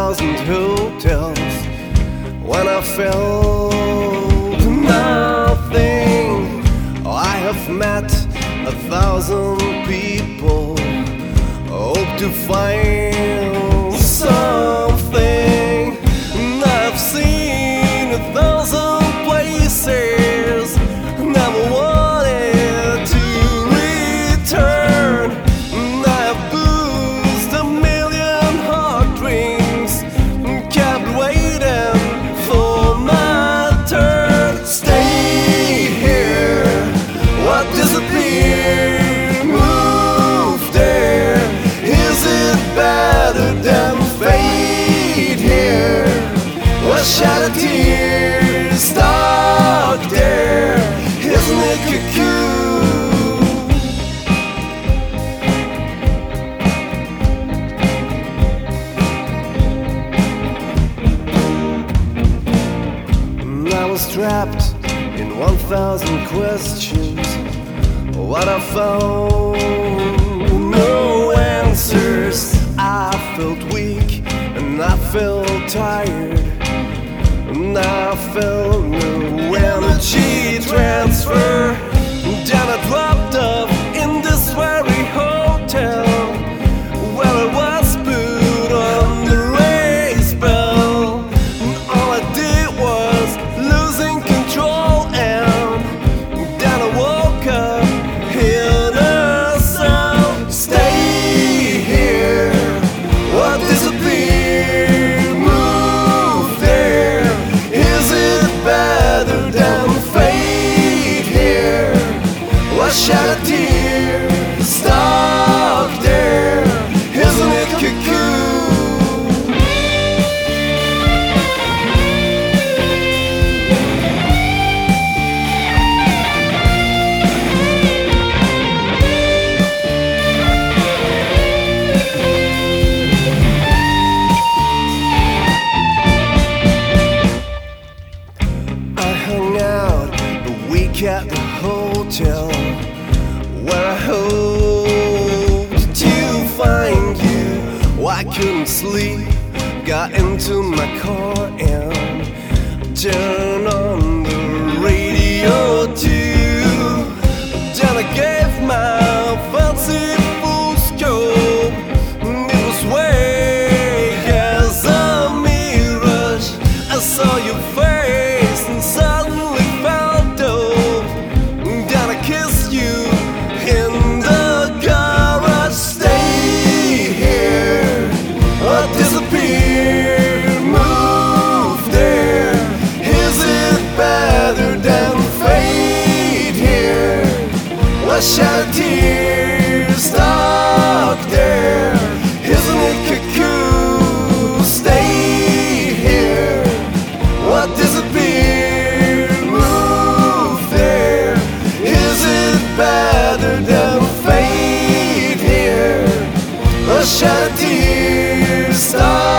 1,000 hotels when I felt nothing. I have met 1,000 people, hope to find something. And I've seen 1,000 places, never wanted to return. And I've boozed 1,000,000 hot drinks, kept waiting for my turn. Stay here, what disappeared, move there. Is it better than fate here? Or shattered tears stuck there? Isn't it cocoon? And I was trapped in 1,000 questions. What I found, no answers. I felt weak and I felt tired, and I felt no energy transfer. Then I dropped off in this very hotel, where I was put on the race bell. And all I did was losing control, and then I woke up in a sound. Stay here, what disappeared, move there. Is it better than fate here? Or shattered tears stuck there? Isn't it cocoon? I hung out a week at the hotel, where I hoped to find you. I couldn't sleep, got into my car and turned on the radio too. Then I gave my fancy full scope, and it was way as a mirage. I saw your face and suddenly felt dope. Then I kissed you in the garage. Stay here, or disappear, move there. Is it better than fate here? Or shattered tears stuck there? Isn't it cocoon? Stay here, what disappeared, move there. Is it better than fate here? Or shattered tears stuck